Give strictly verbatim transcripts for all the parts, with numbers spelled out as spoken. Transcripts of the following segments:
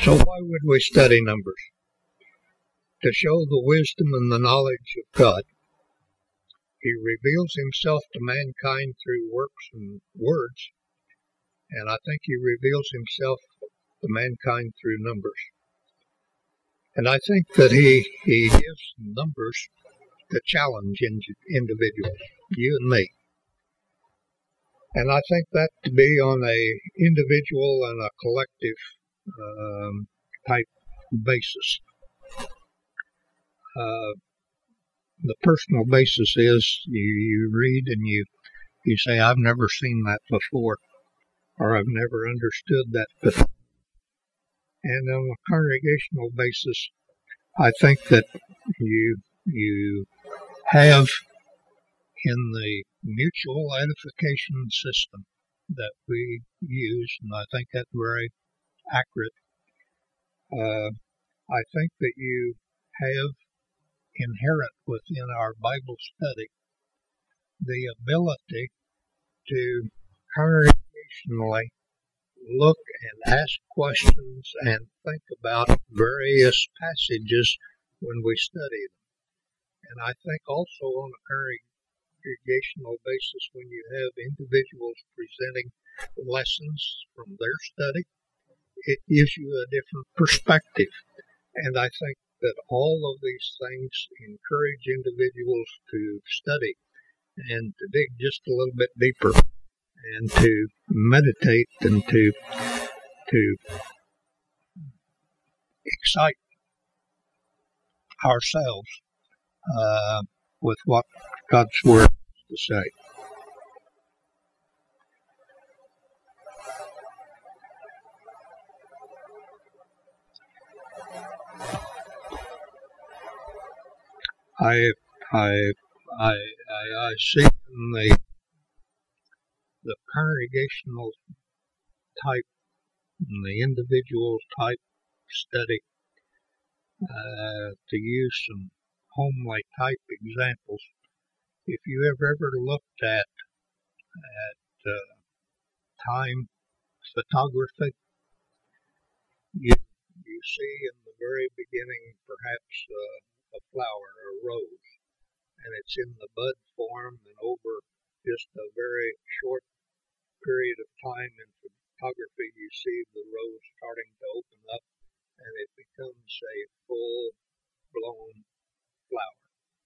So why would we study Numbers? To show the wisdom and the knowledge of God. He reveals himself to mankind through works and words, and I think he reveals himself to mankind through Numbers. And I think that he, he gives Numbers to challenge individuals, you and me. And I think that to be on a individual and a collective um, type basis. Uh, the personal basis is you, you read and you, you say, I've never seen that before, or I've never understood that before. And on a congregational basis, I think that you you have in the mutual edification system that we use, and I think that's very accurate, uh, I think that you have inherent within our Bible study the ability to congregationally look and ask questions and think about various passages when we study them. And I think also on a congregational basis, when you have individuals presenting lessons from their study, it gives you a different perspective. And I think that all of these things encourage individuals to study and to dig just a little bit deeper and to meditate and to to excite ourselves uh, with what God's Word has to say. I I I I, I see in the the congregational type and the individual type study, uh, to use some homely type examples. If you have ever looked at at uh, time photography, you you see in the very beginning perhaps uh, a flower, a rose, and it's in the bud form, and over just a very short period of time in photography you see the rose starting to open up and it becomes a full blown flower.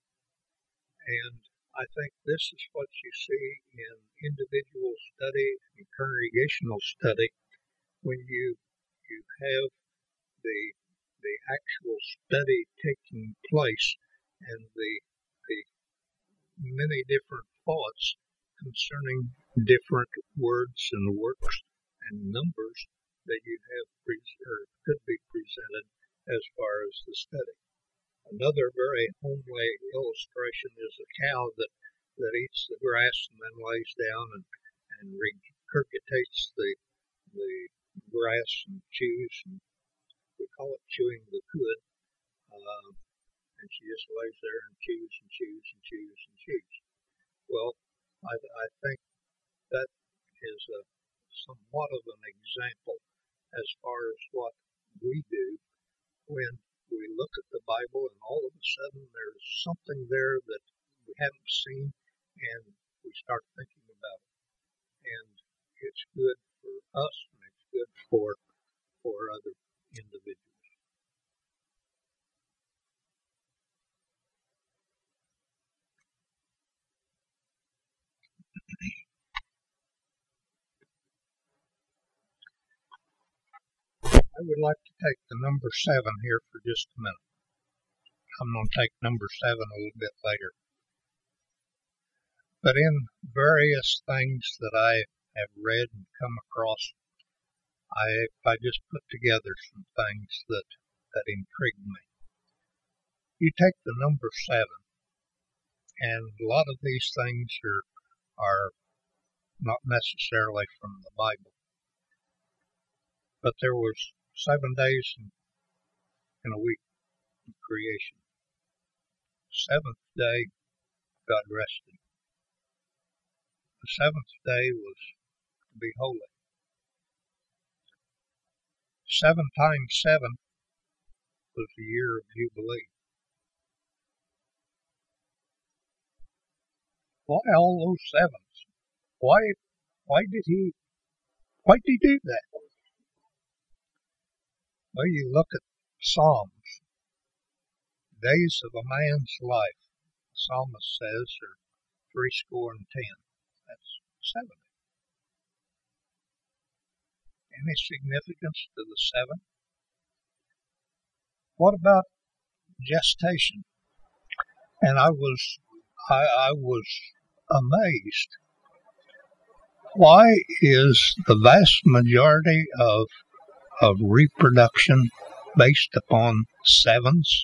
And I think this is what you see in individual study and congregational study when you you have the the actual study taking place and the the many different thoughts concerning different words and works and numbers that you have pre- or could be presented as far as the study. Another very homely illustration is a cow that, that eats the grass and then lays down and, and regurgitates the the grass and chews, and we call it chewing the cud. Uh, and she just lays there and chews and chews and chews and chews. Well, I, I think that is a somewhat of an example as far as what we do when we look at the Bible and all of a sudden there's something there that we haven't seen and we start thinking about it. And it's good for us and it's good for for other individuals. I would like to take the number seven here for just a minute. I'm going to take number seven a little bit later. But in various things that I have read and come across, I I just put together some things that, that intrigued me. You take the number seven, and a lot of these things are are not necessarily from the Bible. But there was seven days in, in a week of creation. Seventh day, God rested. The seventh day was to be holy. seven times seven was the year of Jubilee. Why all those sevens? Why, why did he, why did he do that? Well, you look at Psalms, days of a man's life, the psalmist says, are three score and ten. That's seventy. Any significance to the seven? What about gestation? And I was, I, I was amazed. Why is the vast majority of of reproduction based upon sevens?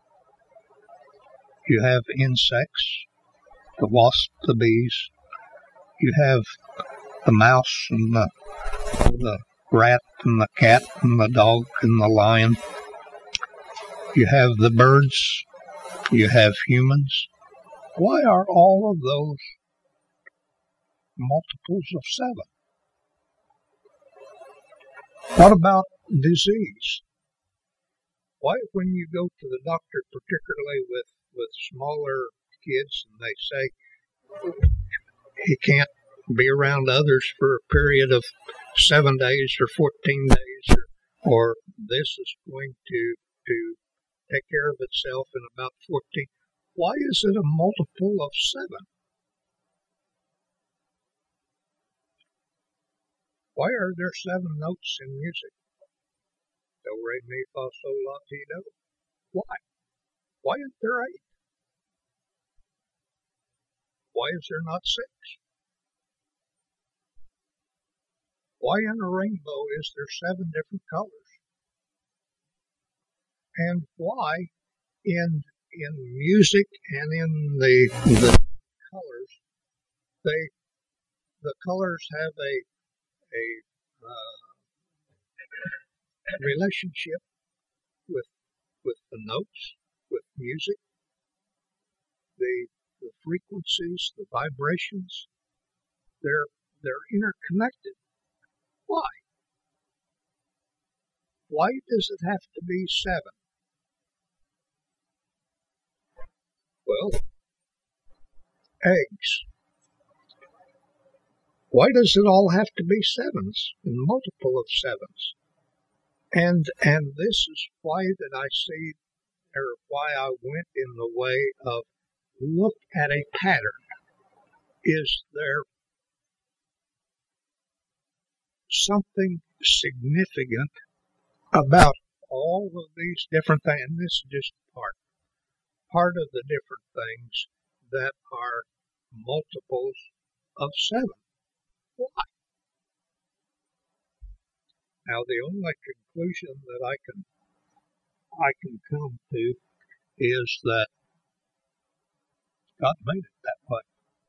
You have insects, the wasp, the bees. You have the mouse and the, the rat and the cat and the dog and the lion. You have the birds. You have humans. Why are all of those multiples of seven? What about disease? Why, when you go to the doctor, particularly with, with smaller kids, and they say he can't be around others for a period of seven days or fourteen days, or, or this is going to, to take care of itself in about fourteen. Why is it a multiple of seven? Why are there seven notes in music? Do, re, mi, fa, sol, la, ti, do. Why? Why isn't there eight? Why is there not six? Why in a rainbow is there seven different colors? And why in in music and in the the colors, they the colors have a a uh, relationship with with the notes, with music, the the frequencies, the vibrations. They're they're interconnected. Why? Why does it have to be seven? Well, eggs. Why does it all have to be sevens, and multiple of sevens? And and this is why that I see, or why I went in the way of look at a pattern. Is there something significant about all of these different things? And this is just part, part of the different things that are multiples of seven. Why? Now, the only conclusion that I can I can come to is that God made it that way.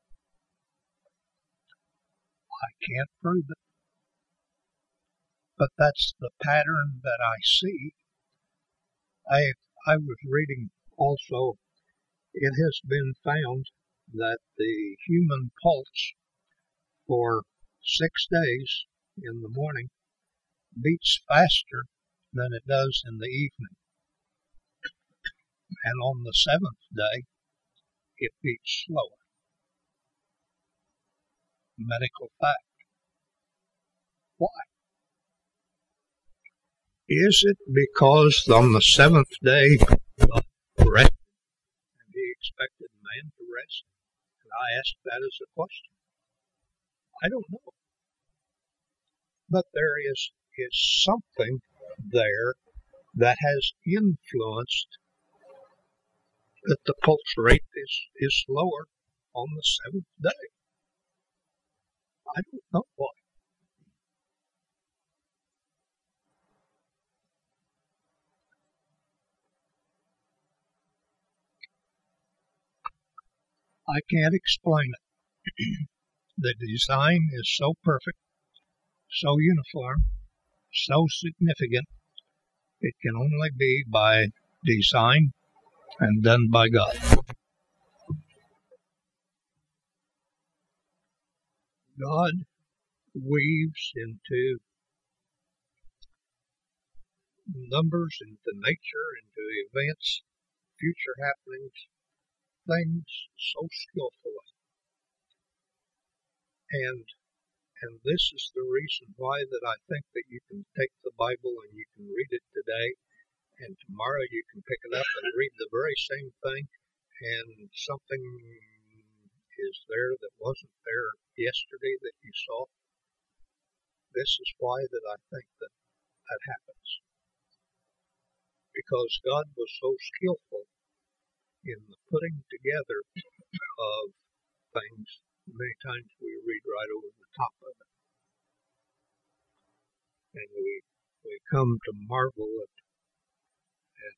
I can't prove it, but that's the pattern that I see. I I was reading also, it has been found that the human pulse for six days in the morning beats faster than it does in the evening. And on the seventh day, it beats slower. Medical fact. Why? Is it because on the seventh day God rested and he expected man to rest? And I ask that as a question. I don't know. But there is, is something there that has influenced that the pulse rate is, is slower on the seventh day. I don't know why. I can't explain it. The design is so perfect, so uniform, so significant. It can only be by design and done by God. God weaves into numbers into nature, into events, future happenings, things so skillfully. And and this is the reason why that I think that you can take the Bible and you can read it today, and tomorrow you can pick it up and read the very same thing, and something is there that wasn't there yesterday that you saw. This is why that I think that that happens. Because God was so skillful in the putting together of things, many times we read right over the top of it. And we we come to marvel at, at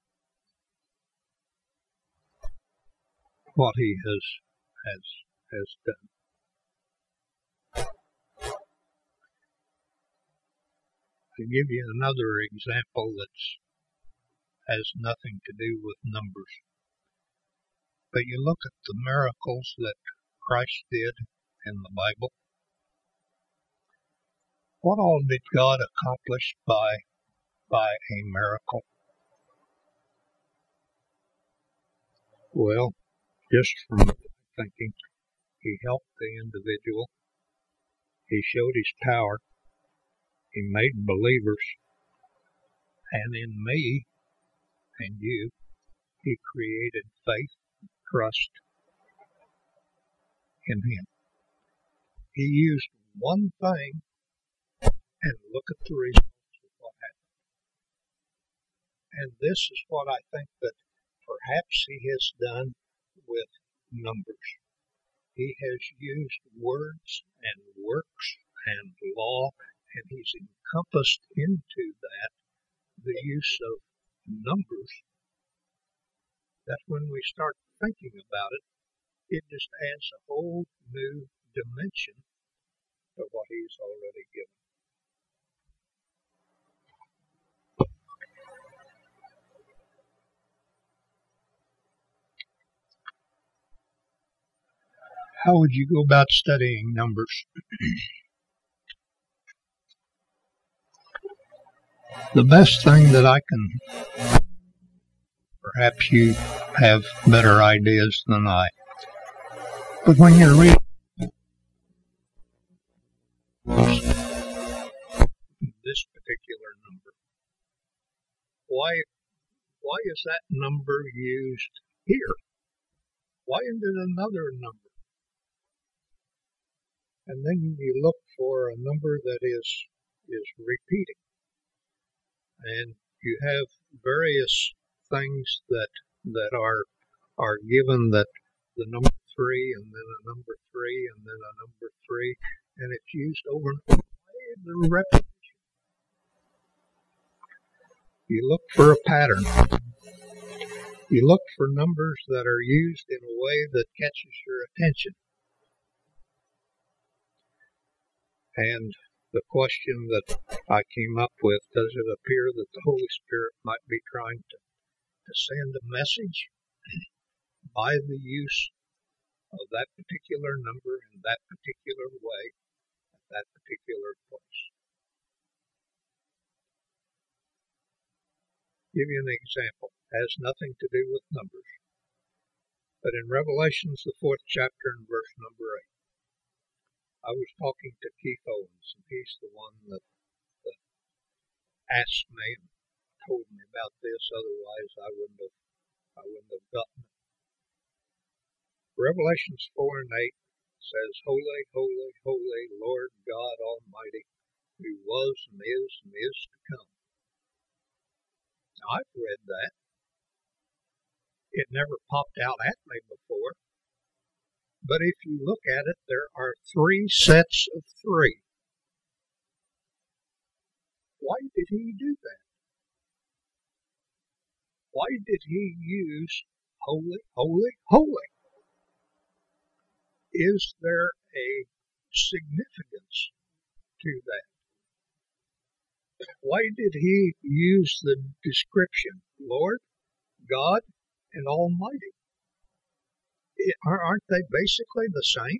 what he has has has done. To give you another example that's has nothing to do with numbers. But you look at the miracles that Christ did in the Bible. What all did God accomplish by by a miracle? Well, just from thinking, he helped the individual, he showed his power, he made believers, and in me and you, he created faith, trust in him. He used one thing, and look at the results of what happened. And this is what I think that perhaps he has done with numbers. He has used words and works and law, and he's encompassed into that the use of numbers, that when we start thinking about it, it just adds a whole new dimension to what he's already given. How would you go about studying numbers? The best thing that I can, perhaps you have better ideas than I, but when you're reading this particular number, why why is that number used here? Why isn't it another number? And then you look for a number that is is repeating. And you have various things that that are are given, that the number three and then a number three and then a number three, and it's used over and over. The repetition. You look for a pattern. You look for numbers that are used in a way that catches your attention. And the question that I came up with, does it appear that the Holy Spirit might be trying to, to send a message by the use of that particular number in that particular way at that particular place? Give you an example. It has nothing to do with numbers. But in Revelations, the fourth chapter and verse number eight, I was talking to Keith Owens, and he's the one that, that asked me and told me about this. Otherwise, I wouldn't have, I wouldn't have gotten it. Revelations four and eight says, "Holy, holy, holy, Lord God Almighty, who was and is and is to come." Now, I've read that. It never popped out at me before. But if you look at it, there are three sets of three. Why did he do that? Why did he use holy, holy, holy? Is there a significance to that? Why did he use the description, Lord, God, and Almighty? It, aren't they basically the same?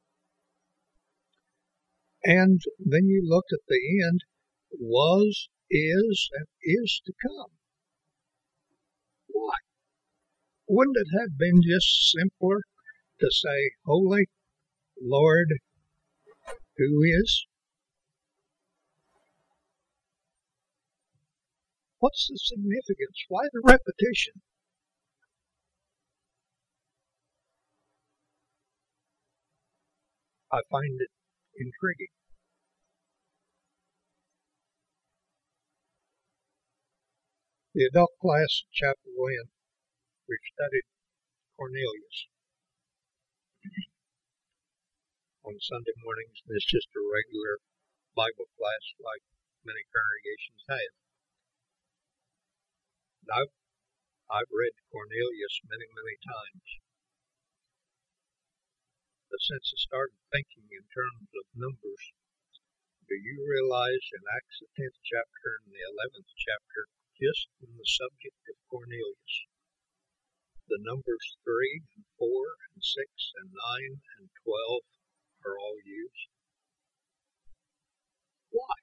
And then you look at the end, was, is and is to come. Why? Wouldn't it have been just simpler to say, Holy Lord, who is? What's the significance? Why the repetition? I find it intriguing. The adult class at Chapel Lynn, we've studied Cornelius on Sunday mornings, and it's just a regular Bible class like many congregations have. And I've, I've read Cornelius many, many times. But since I started thinking in terms of numbers, do you realize in Acts the tenth chapter and the eleventh chapter, just in the subject of Cornelius, the numbers three and four and six and nine and twelve are all used? Why?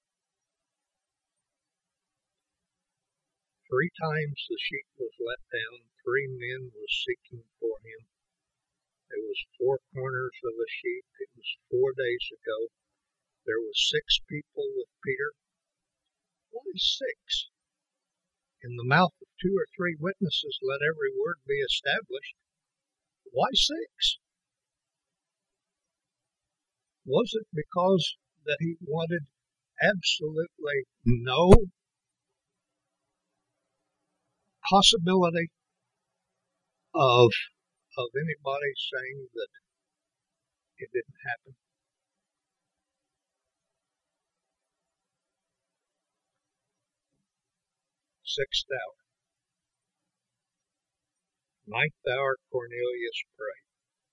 Three times the sheep was let down, three men was seeking for him. There was four corners of a sheep. It was four days ago. There was six people with Peter. Why six? In the mouth of two or three witnesses, let every word be established. Why six? Was it because that he wanted absolutely no possibility of of anybody saying that it didn't happen? Sixth hour. Ninth hour, Cornelius prayed.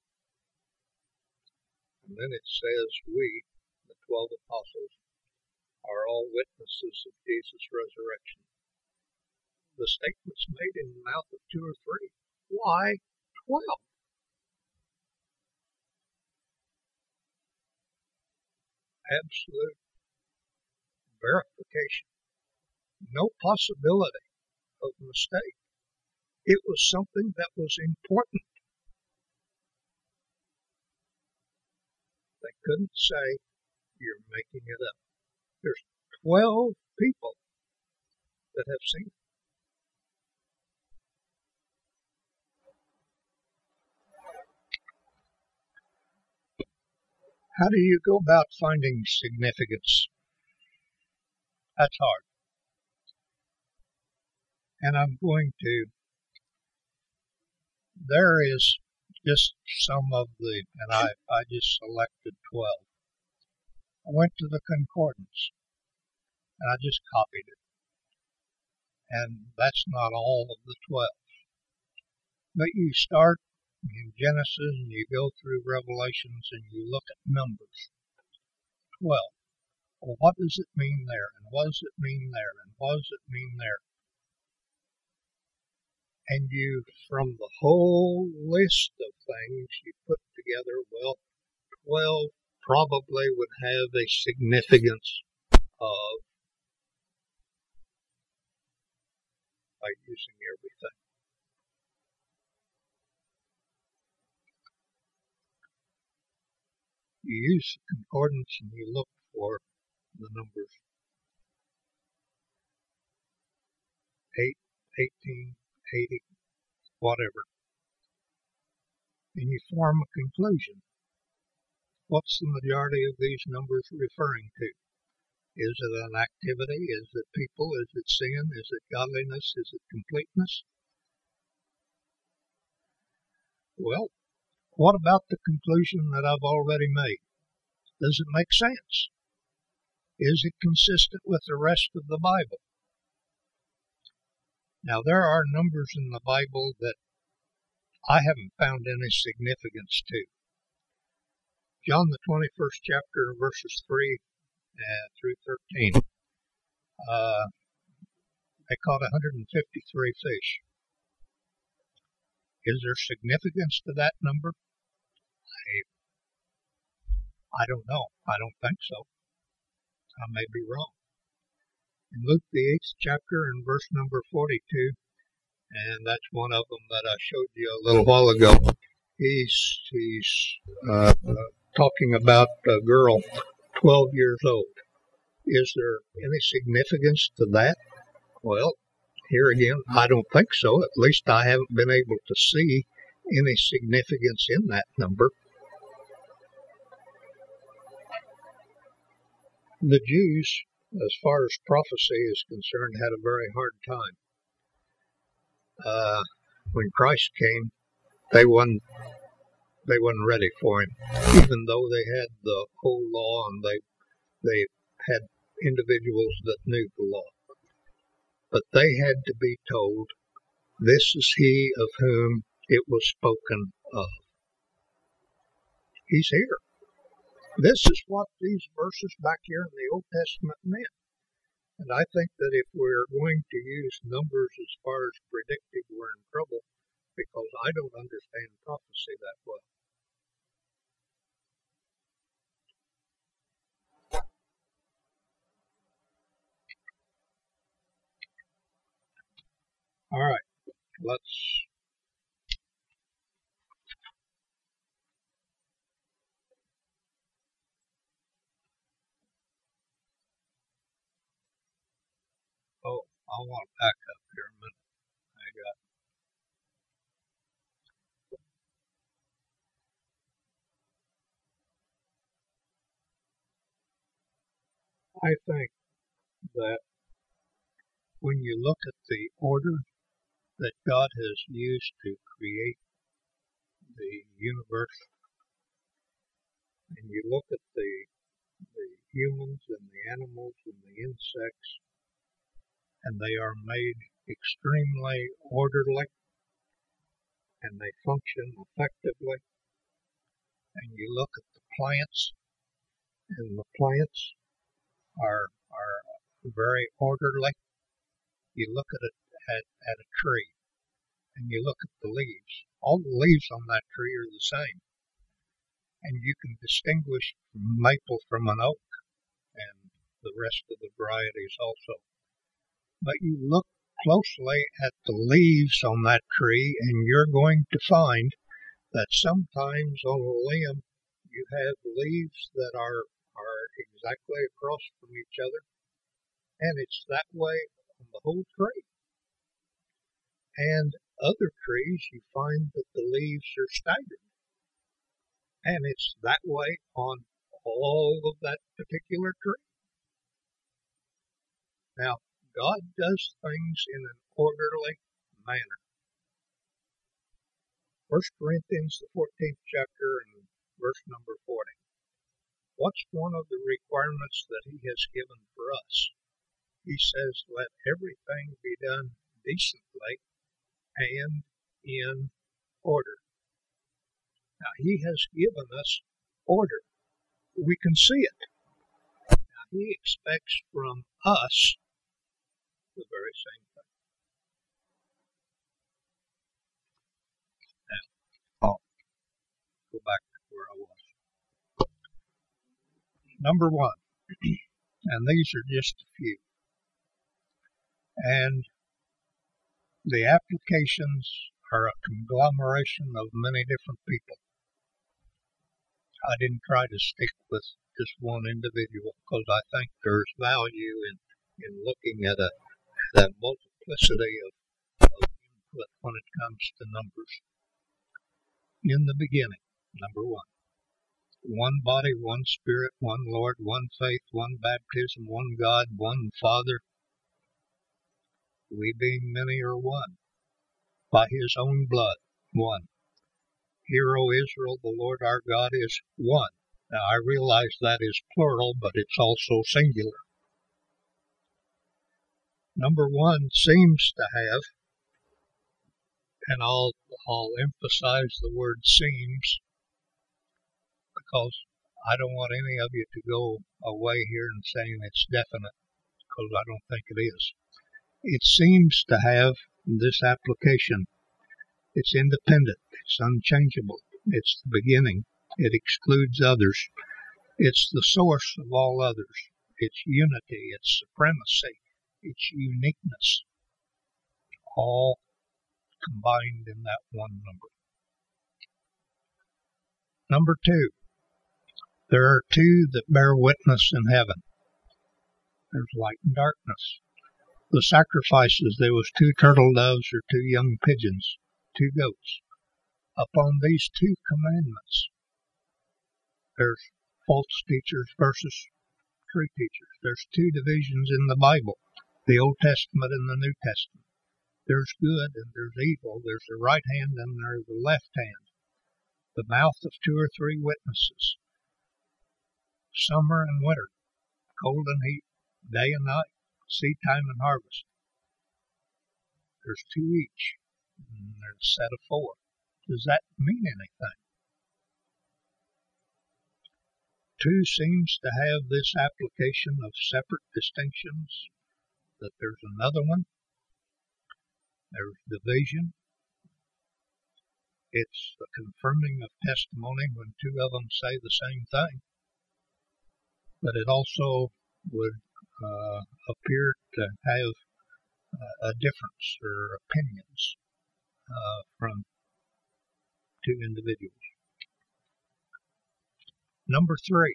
And then it says, we, the twelve apostles, are all witnesses of Jesus' resurrection. The statement's made in the mouth of two or three. Why twelve? Absolute verification. No possibility of mistake. It was something that was important. They couldn't say, you're making it up. There's twelve people that have seen it. How do you go about finding significance? That's hard. And I'm going to, there is just some of the, and I, I just selected twelve. I went to the concordance and I just copied it. And that's not all of the twelve. But you start in Genesis and you go through Revelations and you look at Numbers. twelve. Well, what does it mean there? And what does it mean there? And what does it mean there? And you, from the whole list of things you put together, well, twelve probably would have a significance of, by using everything. You use the concordance and you look for the numbers eight, eighteen, eighty, whatever, and you form a conclusion. What's the majority of these numbers referring to? Is it an activity? Is it people? Is it sin? Is it godliness? Is it completeness? Well, what about the conclusion that I've already made? Does it make sense? Is it consistent with the rest of the Bible? Now, there are numbers in the Bible that I haven't found any significance to. John, the twenty-first chapter, verses three uh, through thirteen. Uh, they caught one hundred fifty-three fish. Is there significance to that number? I, I don't know. I don't think so. I may be wrong. In Luke, the eighth chapter, and verse number forty-two, and that's one of them that I showed you a little while ago. He's he's uh, uh, talking about a girl, twelve years old. Is there any significance to that? Well, here again, I don't think so. At least I haven't been able to see any significance in that number. The Jews, as far as prophecy is concerned, had a very hard time. Uh, when Christ came, they wasn't, they wasn't ready for him, even though they had the whole law and they they had individuals that knew the law. But they had to be told, this is he of whom it was spoken of. He's here. This is what these verses back here in the Old Testament meant. And I think that if we're going to use numbers as far as predictive, we're in trouble, because I don't understand prophecy that well. All right, let's oh, I want to back up here a minute. I got I think that when you look at the order that God has used to create the universe, and you look at the the humans and the animals and the insects, and they are made extremely orderly, and they function effectively. And you look at the plants, and the plants are are very orderly. You look at it at, at a tree, and you look at the leaves. All the leaves on that tree are the same, and you can distinguish maple from an oak, and the rest of the varieties also. But you look closely at the leaves on that tree, and you're going to find that sometimes on a limb you have leaves that are, are exactly across from each other, and it's that way on the whole tree. And other trees, you find that the leaves are staggered, and it's that way on all of that particular tree. Now, God does things in an orderly manner. First Corinthians, the fourteenth chapter, and verse number forty. What's one of the requirements that he has given for us? He says, let everything be done decently and in order. Now, he has given us order. We can see it. Now, he expects from us the very same thing. Now, I'll go back to where I was. Number one, and these are just a few, and the applications are a conglomeration of many different people. I didn't try to stick with just one individual because I think there's value in, in looking at a, at a multiplicity of, of input when it comes to numbers. In the beginning, number one, one body, one spirit, one Lord, one faith, one baptism, one God, one Father. We being many are one. By his own blood, one. Hear, O Israel, the Lord our God is one. Now, I realize that is plural, but it's also singular. Number one seems to have, and I'll, I'll emphasize the word seems, because I don't want any of you to go away here and saying it's definite, because I don't think it is. It seems to have this application. It's independent. It's unchangeable. It's the beginning. It excludes others. It's the source of all others. It's unity. It's supremacy. its uniqueness, all combined in that one number. Number two, there are two that bear witness in heaven. There's light and darkness. The sacrifices, there was two turtle doves or two young pigeons, two goats. Upon these two commandments, there's false teachers versus true teachers. There's two divisions in the Bible, the Old Testament and the New Testament. There's good and there's evil. There's the right hand and there's the left hand. The mouth of two or three witnesses. Summer and winter, cold and heat, day and night, seed time and harvest. There's two each, and there's a set of four. Does that mean anything? Two seems to have this application of separate distinctions, that there's another one. There's division. It's the confirming of testimony when two of them say the same thing. But it also would uh, appear to have uh, a difference or opinions uh, from two individuals. Number three,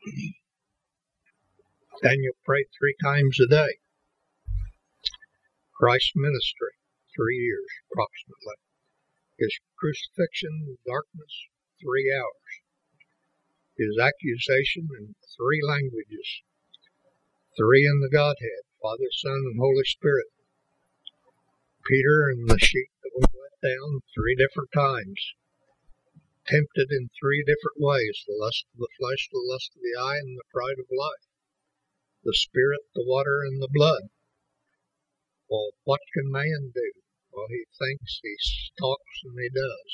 Daniel prayed three times a day. Christ's ministry, three years approximately. His crucifixion, darkness, three hours. His accusation in three languages. Three in the Godhead, Father, Son, and Holy Spirit. Peter and the sheep that was let down three different times. Tempted in three different ways, the lust of the flesh, the lust of the eye, and the pride of life. The Spirit, the water, and the blood. Well, what can man do? Well, he thinks, he talks, and he does.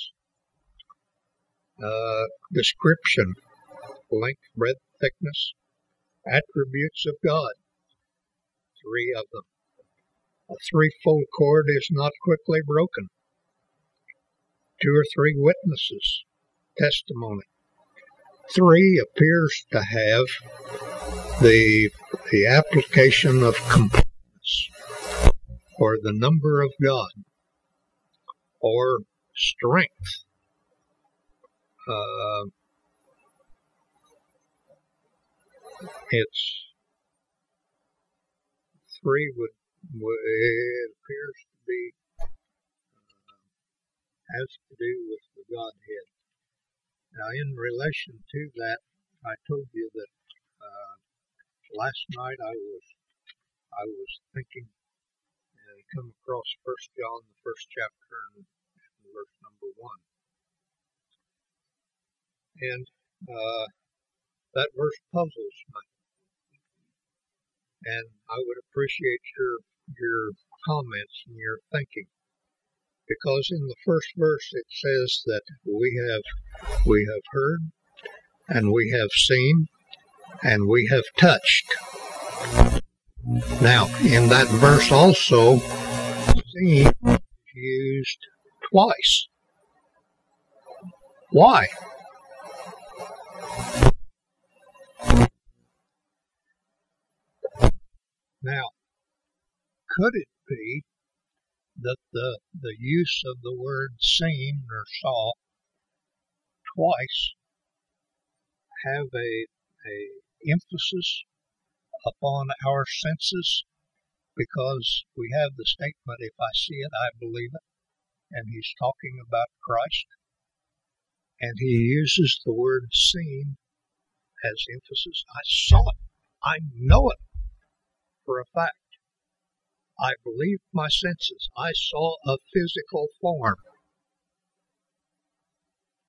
Uh, description, length, breadth, thickness, attributes of God, three of them. A threefold cord is not quickly broken. Two or three witnesses, testimony. Three appears to have the, the application of completeness, or the number of God, or strength. Uh, it's three would, would it appears to be uh, has to do with the Godhead. Now, in relation to that, I told you that uh, last night I was I was thinking and come across First John, the first chapter, and, and verse number one, and uh, that verse puzzles me, and I would appreciate your your comments and your thinking, because in the first verse it says that we have we have heard, and we have seen, and we have touched. Now, in that verse also, seen is used twice. Why? Now, could it be that the, the use of the word seen or saw twice have a, a emphasis upon our senses, because we have the statement, if I see it, I believe it, and he's talking about Christ, and he uses the word seen as emphasis. I saw it. I know it for a fact. I believed my senses. I saw a physical form.